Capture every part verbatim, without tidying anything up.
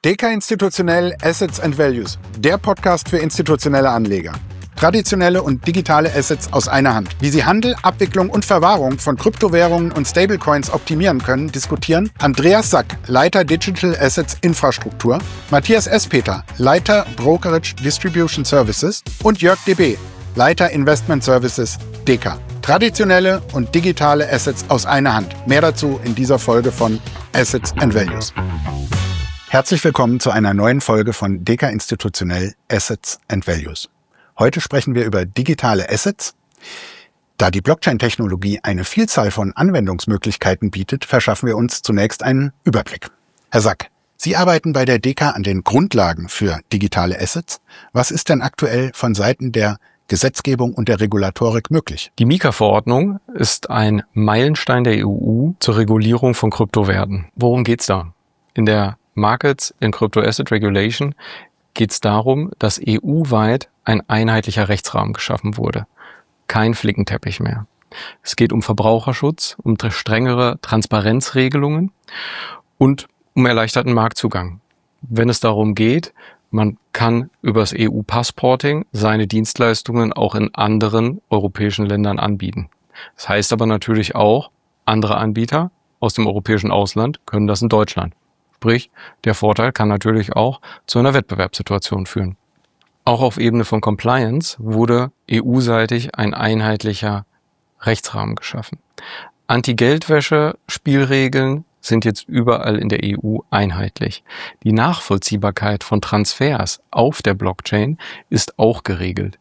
Deka Institutionell Assets and Values, der Podcast für institutionelle Anleger. Traditionelle und digitale Assets aus einer Hand. Wie sie Handel, Abwicklung und Verwahrung von Kryptowährungen und Stablecoins optimieren können, diskutieren Andreas Sack, Leiter Digital Assets Infrastruktur, Matthias Espeter, Leiter Brokerage Distribution Services und Jörg D B, Leiter Investment Services Deka. Traditionelle und digitale Assets aus einer Hand. Mehr dazu in dieser Folge von Assets and Values. Herzlich willkommen zu einer neuen Folge von Deka Institutionell Assets and Values. Heute sprechen wir über digitale Assets. Da die Blockchain-Technologie eine Vielzahl von Anwendungsmöglichkeiten bietet, verschaffen wir uns zunächst einen Überblick. Herr Sack, Sie arbeiten bei der Deka an den Grundlagen für digitale Assets. Was ist denn aktuell von Seiten der Gesetzgebung und der Regulatorik möglich? Die MiCA-Verordnung ist ein Meilenstein der E U zur Regulierung von Kryptowerten. Worum geht's da? In der Markets in Crypto Asset Regulation geht es darum, dass E U-weit ein einheitlicher Rechtsrahmen geschaffen wurde. Kein Flickenteppich mehr. Es geht um Verbraucherschutz, um strengere Transparenzregelungen und um erleichterten Marktzugang. Wenn es darum geht, man kann übers E U-Passporting seine Dienstleistungen auch in anderen europäischen Ländern anbieten. Das heißt aber natürlich auch, andere Anbieter aus dem europäischen Ausland können das in Deutschland. Sprich, der Vorteil kann natürlich auch zu einer Wettbewerbssituation führen. Auch auf Ebene von Compliance wurde E U-seitig ein einheitlicher Rechtsrahmen geschaffen. Anti-Geldwäsche-Spielregeln sind jetzt überall in der E U einheitlich. Die Nachvollziehbarkeit von Transfers auf der Blockchain ist auch geregelt.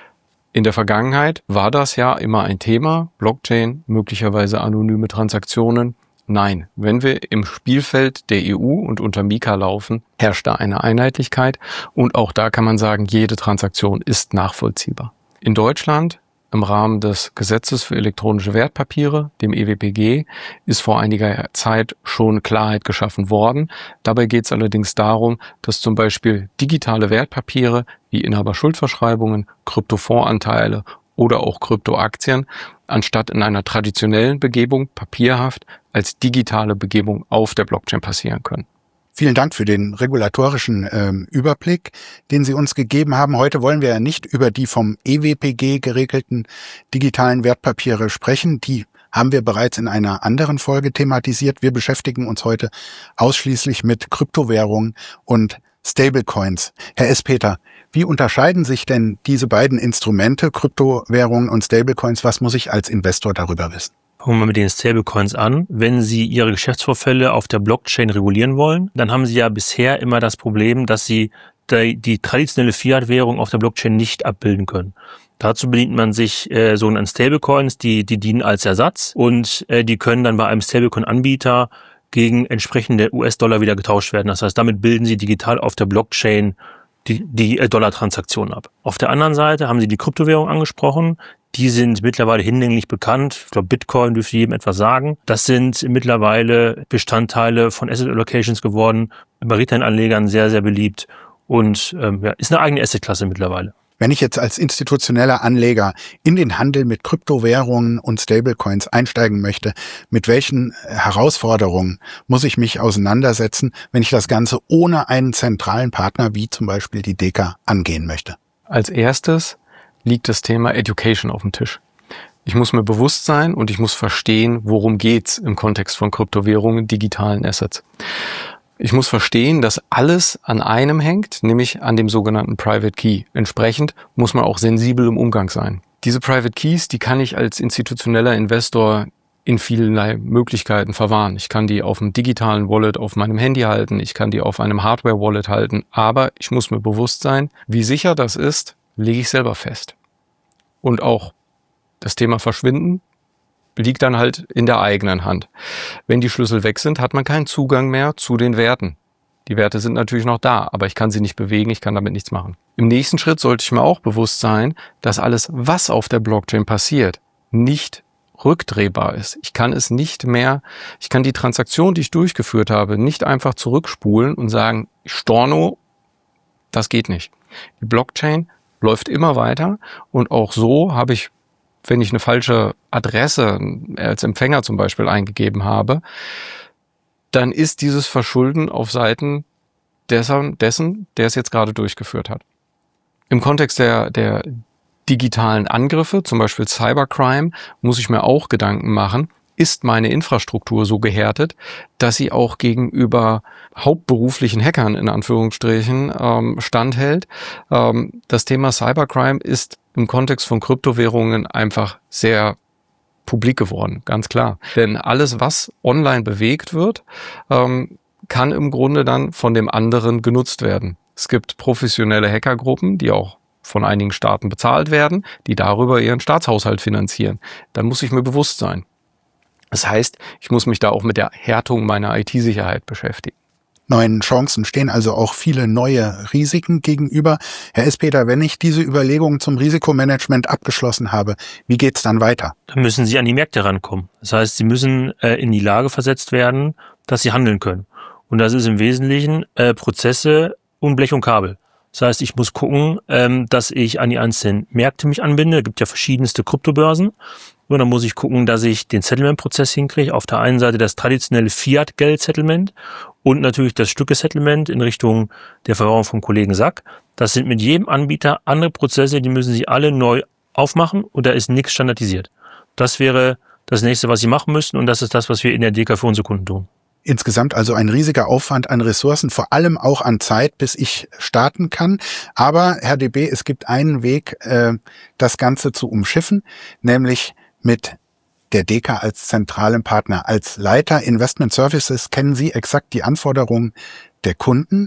In der Vergangenheit war das ja immer ein Thema, Blockchain, möglicherweise anonyme Transaktionen. Nein, wenn wir im Spielfeld der E U und unter MiCA laufen, herrscht da eine Einheitlichkeit und auch da kann man sagen, jede Transaktion ist nachvollziehbar. In Deutschland, im Rahmen des Gesetzes für elektronische Wertpapiere, dem E W P G, ist vor einiger Zeit schon Klarheit geschaffen worden. Dabei geht es allerdings darum, dass zum Beispiel digitale Wertpapiere wie Inhaberschuldverschreibungen, Kryptofondsanteile oder auch Kryptoaktien anstatt in einer traditionellen Begebung, papierhaft, als digitale Begebung auf der Blockchain passieren können. Vielen Dank für den regulatorischen ähm, Überblick, den Sie uns gegeben haben. Heute wollen wir ja nicht über die vom E W P G geregelten digitalen Wertpapiere sprechen. Die haben wir bereits in einer anderen Folge thematisiert. Wir beschäftigen uns heute ausschließlich mit Kryptowährungen und Stablecoins. Herr Espeter, wie unterscheiden sich denn diese beiden Instrumente, Kryptowährungen und Stablecoins? Was muss ich als Investor darüber wissen? Fangen wir mal mit den Stablecoins an. Wenn Sie Ihre Geschäftsvorfälle auf der Blockchain regulieren wollen, dann haben Sie ja bisher immer das Problem, dass Sie die, die traditionelle Fiat-Währung auf der Blockchain nicht abbilden können. Dazu bedient man sich äh, sogenannten Stablecoins, die, die dienen als Ersatz und äh, die können dann bei einem Stablecoin-Anbieter gegen entsprechende U S-Dollar wieder getauscht werden. Das heißt, damit bilden Sie digital auf der Blockchain die, die Dollar-Transaktion ab. Auf der anderen Seite haben Sie die Kryptowährung angesprochen. Die sind mittlerweile hinlänglich bekannt. Ich glaube, Bitcoin dürfte jedem etwas sagen. Das sind mittlerweile Bestandteile von Asset Allocations geworden, bei Retail-Anlegern sehr, sehr beliebt und ähm, ja, ist eine eigene Asset-Klasse mittlerweile. Wenn ich jetzt als institutioneller Anleger in den Handel mit Kryptowährungen und Stablecoins einsteigen möchte, mit welchen Herausforderungen muss ich mich auseinandersetzen, wenn ich das Ganze ohne einen zentralen Partner wie zum Beispiel die Deka angehen möchte? Als erstes liegt das Thema Education auf dem Tisch. Ich muss mir bewusst sein und ich muss verstehen, worum geht's im Kontext von Kryptowährungen, digitalen Assets. Ich muss verstehen, dass alles an einem hängt, nämlich an dem sogenannten Private Key. Entsprechend muss man auch sensibel im Umgang sein. Diese Private Keys, die kann ich als institutioneller Investor in vielerlei Möglichkeiten verwahren. Ich kann die auf einem digitalen Wallet auf meinem Handy halten, ich kann die auf einem Hardware-Wallet halten, aber ich muss mir bewusst sein, wie sicher das ist, lege ich selber fest. Und auch das Thema Verschwinden liegt dann halt in der eigenen Hand. Wenn die Schlüssel weg sind, hat man keinen Zugang mehr zu den Werten. Die Werte sind natürlich noch da, aber ich kann sie nicht bewegen, ich kann damit nichts machen. Im nächsten Schritt sollte ich mir auch bewusst sein, dass alles, was auf der Blockchain passiert, nicht rückdrehbar ist. Ich kann es nicht mehr, ich kann die Transaktion, die ich durchgeführt habe, nicht einfach zurückspulen und sagen, Storno, das geht nicht. Die Blockchain läuft immer weiter und auch so habe ich, wenn ich eine falsche Adresse als Empfänger zum Beispiel eingegeben habe, dann ist dieses Verschulden auf Seiten dessen, dessen, der es jetzt gerade durchgeführt hat. Im Kontext der, der digitalen Angriffe, zum Beispiel Cybercrime, muss ich mir auch Gedanken machen, ist meine Infrastruktur so gehärtet, dass sie auch gegenüber hauptberuflichen Hackern in Anführungsstrichen ähm, standhält. Ähm, das Thema Cybercrime ist im Kontext von Kryptowährungen einfach sehr publik geworden, ganz klar. Denn alles, was online bewegt wird, ähm, kann im Grunde dann von dem anderen genutzt werden. Es gibt professionelle Hackergruppen, die auch von einigen Staaten bezahlt werden, die darüber ihren Staatshaushalt finanzieren. Da muss ich mir bewusst sein. Das heißt, ich muss mich da auch mit der Härtung meiner I T-Sicherheit beschäftigen. Neuen Chancen stehen also auch viele neue Risiken gegenüber. Herr Espeter, wenn ich diese Überlegungen zum Risikomanagement abgeschlossen habe, wie geht's dann weiter? Dann müssen Sie an die Märkte rankommen. Das heißt, Sie müssen äh, in die Lage versetzt werden, dass Sie handeln können. Und das ist im Wesentlichen äh, Prozesse und Blech und Kabel. Das heißt, ich muss gucken, ähm, dass ich an die einzelnen Märkte mich anbinde. Es gibt ja verschiedenste Kryptobörsen. Und dann muss ich gucken, dass ich den Settlement-Prozess hinkriege. Auf der einen Seite das traditionelle Fiat-Geld-Settlement und natürlich das Stücke-Settlement in Richtung der Verwahrung vom Kollegen Sack. Das sind mit jedem Anbieter andere Prozesse, die müssen Sie alle neu aufmachen und da ist nichts standardisiert. Das wäre das Nächste, was Sie machen müssten und das ist das, was wir in der D K für unsere Kunden tun. Insgesamt also ein riesiger Aufwand an Ressourcen, vor allem auch an Zeit, bis ich starten kann. Aber, Herr D B, es gibt einen Weg, äh, das Ganze zu umschiffen, nämlich mit der D K als zentralen Partner. Als Leiter Investment Services kennen Sie exakt die Anforderungen der Kunden.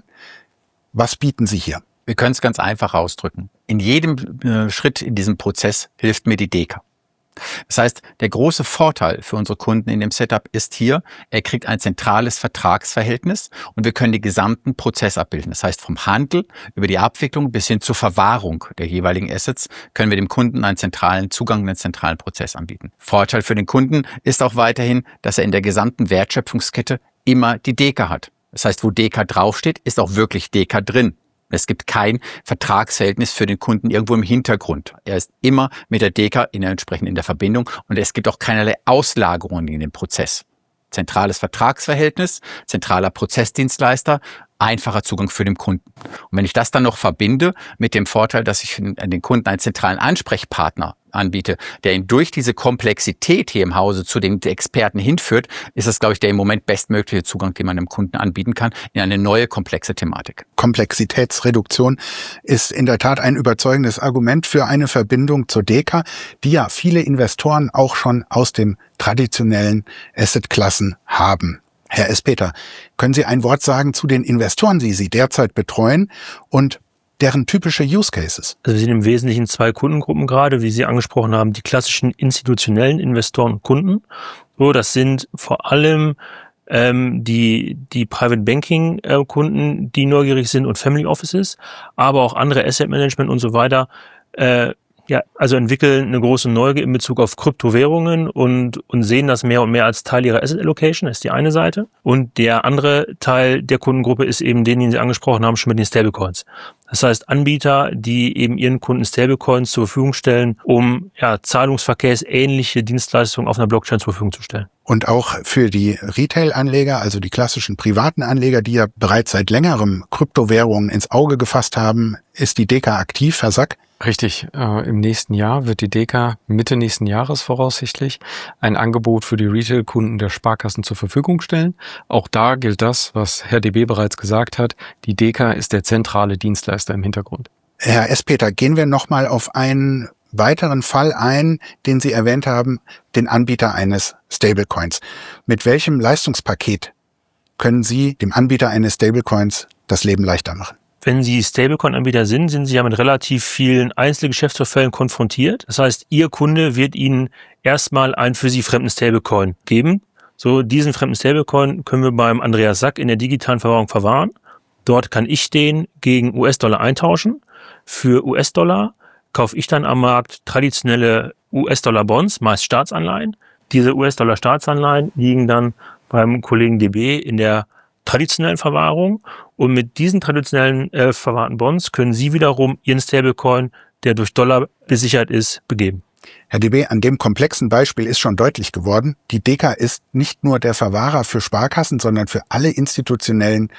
Was bieten Sie hier? Wir können es ganz einfach ausdrücken. In jedem äh, Schritt in diesem Prozess hilft mir die D K. Das heißt, der große Vorteil für unsere Kunden in dem Setup ist hier, er kriegt ein zentrales Vertragsverhältnis und wir können den gesamten Prozess abbilden. Das heißt, vom Handel über die Abwicklung bis hin zur Verwahrung der jeweiligen Assets können wir dem Kunden einen zentralen Zugang, einen zentralen Prozess anbieten. Vorteil für den Kunden ist auch weiterhin, dass er in der gesamten Wertschöpfungskette immer die D K hat. Das heißt, wo D K draufsteht, ist auch wirklich D K drin. Es gibt kein Vertragsverhältnis für den Kunden irgendwo im Hintergrund. Er ist immer mit der D K in der entsprechend in der Verbindung und es gibt auch keinerlei Auslagerungen in dem Prozess. Zentrales Vertragsverhältnis, zentraler Prozessdienstleister, einfacher Zugang für den Kunden. Und wenn ich das dann noch verbinde mit dem Vorteil, dass ich den Kunden einen zentralen Ansprechpartner anbiete, der ihn durch diese Komplexität hier im Hause zu den Experten hinführt, ist das, glaube ich, der im Moment bestmögliche Zugang, den man dem Kunden anbieten kann, in eine neue, komplexe Thematik. Komplexitätsreduktion ist in der Tat ein überzeugendes Argument für eine Verbindung zur D K, die ja viele Investoren auch schon aus dem traditionellen Assetklassen haben. Herr Espeter, können Sie ein Wort sagen zu den Investoren, die Sie derzeit betreuen und deren typische Use Cases? Also wir sind im Wesentlichen zwei Kundengruppen gerade, wie Sie angesprochen haben, die klassischen institutionellen Investoren und Kunden. So, das sind vor allem ähm, die die Private Banking äh, Kunden, die neugierig sind und Family Offices, aber auch andere Asset Management und so weiter. Äh, Ja, also entwickeln eine große Neugier in Bezug auf Kryptowährungen und und sehen das mehr und mehr als Teil ihrer Asset Allocation, das ist die eine Seite. Und der andere Teil der Kundengruppe ist eben den, den Sie angesprochen haben, schon mit den Stablecoins. Das heißt Anbieter, die eben ihren Kunden Stablecoins zur Verfügung stellen, um ja zahlungsverkehrsähnliche Dienstleistungen auf einer Blockchain zur Verfügung zu stellen. Und auch für die Retail-Anleger, also die klassischen privaten Anleger, die ja bereits seit längerem Kryptowährungen ins Auge gefasst haben, ist die D K aktiv, Herr Sack? Richtig. Äh, im nächsten Jahr wird die D K Mitte nächsten Jahres voraussichtlich ein Angebot für die Retail-Kunden der Sparkassen zur Verfügung stellen. Auch da gilt das, was Herr D B bereits gesagt hat. Die D K ist der zentrale Dienstleister im Hintergrund. Herr Espeter, gehen wir nochmal auf einen weiteren Fall ein, den Sie erwähnt haben, den Anbieter eines Stablecoins. Mit welchem Leistungspaket können Sie dem Anbieter eines Stablecoins das Leben leichter machen? Wenn Sie Stablecoin-Anbieter sind, sind Sie ja mit relativ vielen Einzelgeschäftsvorfällen konfrontiert. Das heißt, Ihr Kunde wird Ihnen erstmal einen für Sie fremden Stablecoin geben. So, diesen fremden Stablecoin können wir beim Andreas Sack in der digitalen Verwahrung verwahren. Dort kann ich den gegen U S-Dollar eintauschen. Für U S-Dollar kaufe ich dann am Markt traditionelle U S-Dollar-Bonds, meist Staatsanleihen. Diese U S-Dollar-Staatsanleihen liegen dann beim Kollegen D B in der traditionellen Verwahrung und mit diesen traditionellen äh, verwahrten Bonds können Sie wiederum Ihren Stablecoin, der durch Dollar besichert ist, begeben. Herr D B, an dem komplexen Beispiel ist schon deutlich geworden, die D K ist nicht nur der Verwahrer für Sparkassen, sondern für alle institutionellen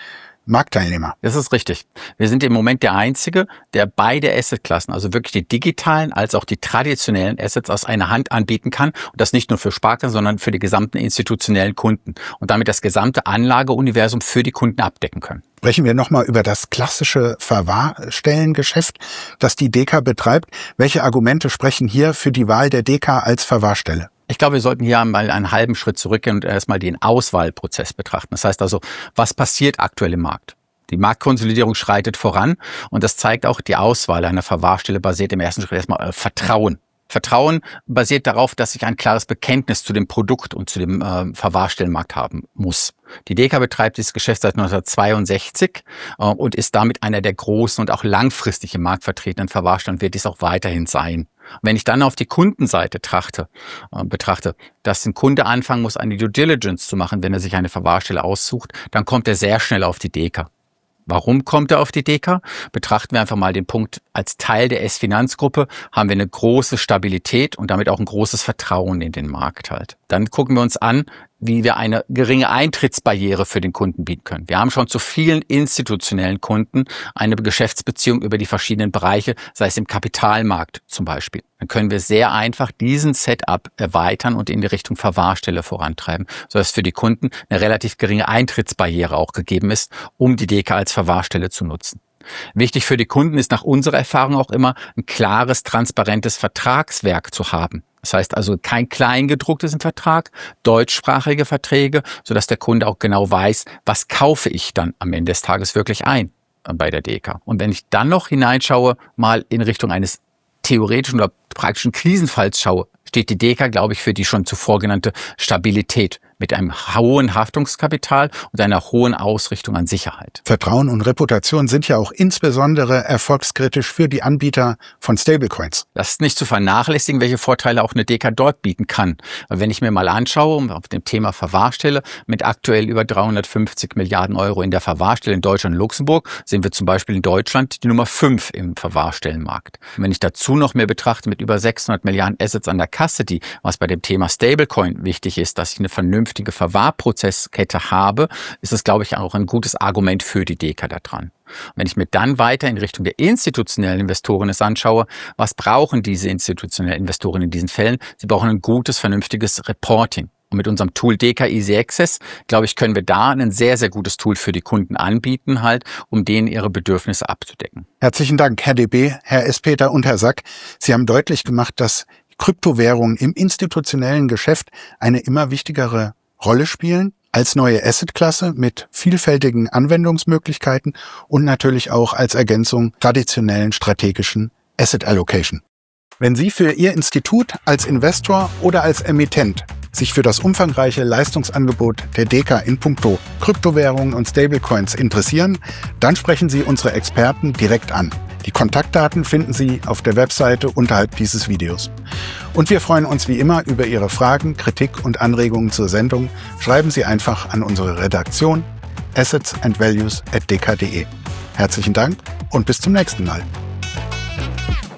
Marktteilnehmer. Das ist richtig. Wir sind im Moment der Einzige, der beide Assetklassen, also wirklich die digitalen als auch die traditionellen Assets aus einer Hand anbieten kann. Und das nicht nur für Sparkassen, sondern für die gesamten institutionellen Kunden. Und damit das gesamte Anlageuniversum für die Kunden abdecken können. Sprechen wir nochmal über das klassische Verwahrstellengeschäft, das die D K betreibt. Welche Argumente sprechen hier für die Wahl der D K als Verwahrstelle? Ich glaube, wir sollten hier mal einen halben Schritt zurückgehen und erstmal den Auswahlprozess betrachten. Das heißt also, was passiert aktuell im Markt? Die Marktkonsolidierung schreitet voran und das zeigt auch, die Auswahl einer Verwahrstelle basiert im ersten Schritt erstmal auf Vertrauen. Vertrauen basiert darauf, dass ich ein klares Bekenntnis zu dem Produkt und zu dem äh, Verwahrstellenmarkt haben muss. Die D K betreibt dieses Geschäft seit neunzehnhundertzweiundsechzig äh, und ist damit einer der großen und auch langfristig im Markt vertretenen Verwahrstellen und wird dies auch weiterhin sein. Und wenn ich dann auf die Kundenseite trachte, äh, betrachte, dass ein Kunde anfangen muss, eine Due Diligence zu machen, wenn er sich eine Verwahrstelle aussucht, dann kommt er sehr schnell auf die D K. Warum kommt er auf die D K? Betrachten wir einfach mal den Punkt, als Teil der S-Finanzgruppe haben wir eine große Stabilität und damit auch ein großes Vertrauen in den Markt halt. Dann gucken wir uns an, wie wir eine geringe Eintrittsbarriere für den Kunden bieten können. Wir haben schon zu vielen institutionellen Kunden eine Geschäftsbeziehung über die verschiedenen Bereiche, sei es im Kapitalmarkt zum Beispiel. Dann können wir sehr einfach diesen Setup erweitern und in die Richtung Verwahrstelle vorantreiben, sodass für die Kunden eine relativ geringe Eintrittsbarriere auch gegeben ist, um die D K als Verwahrstelle zu nutzen. Wichtig für die Kunden ist nach unserer Erfahrung auch immer, ein klares, transparentes Vertragswerk zu haben. Das heißt also kein Kleingedrucktes im Vertrag, deutschsprachige Verträge, sodass der Kunde auch genau weiß, was kaufe ich dann am Ende des Tages wirklich ein bei der D K. Und wenn ich dann noch hineinschaue, mal in Richtung eines theoretischen oder praktischen Krisenfalls schaue, steht die D K, glaube ich, für die schon zuvor genannte Stabilität mit einem hohen Haftungskapital und einer hohen Ausrichtung an Sicherheit. Vertrauen und Reputation sind ja auch insbesondere erfolgskritisch für die Anbieter von Stablecoins. Das ist nicht zu vernachlässigen, welche Vorteile auch eine D K dort bieten kann. Weil wenn ich mir mal anschaue, auf dem Thema Verwahrstelle, mit aktuell über dreihundertfünfzig Milliarden Euro in der Verwahrstelle in Deutschland und Luxemburg, sind wir zum Beispiel in Deutschland die Nummer fünf im Verwahrstellenmarkt. Und wenn ich dazu noch mehr betrachte, mit über sechshundert Milliarden Assets an der Custody, was bei dem Thema Stablecoin wichtig ist, dass ich eine vernünftige Verwahrprozesskette habe, ist es, glaube ich, auch ein gutes Argument für die D K da dran. Und wenn ich mir dann weiter in Richtung der institutionellen Investoren es anschaue, was brauchen diese institutionellen Investoren in diesen Fällen? Sie brauchen ein gutes, vernünftiges Reporting. Und mit unserem Tool D K Easy Access, glaube ich, können wir da ein sehr, sehr gutes Tool für die Kunden anbieten, halt, um denen ihre Bedürfnisse abzudecken. Herzlichen Dank, Herr D B, Herr Espeter und Herr Sack. Sie haben deutlich gemacht, dass Kryptowährungen im institutionellen Geschäft eine immer wichtigere Rolle spielen als neue Assetklasse mit vielfältigen Anwendungsmöglichkeiten und natürlich auch als Ergänzung traditionellen strategischen Asset Allocation. Wenn Sie für Ihr Institut als Investor oder als Emittent sich für das umfangreiche Leistungsangebot der D K in puncto Kryptowährungen und Stablecoins interessieren, dann sprechen Sie unsere Experten direkt an. Die Kontaktdaten finden Sie auf der Webseite unterhalb dieses Videos. Und wir freuen uns wie immer über Ihre Fragen, Kritik und Anregungen zur Sendung. Schreiben Sie einfach an unsere Redaktion assets and values at d k punkt d e. Herzlichen Dank und bis zum nächsten Mal.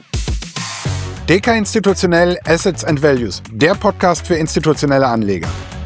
D K Institutionell Assets and Values, der Podcast für institutionelle Anleger.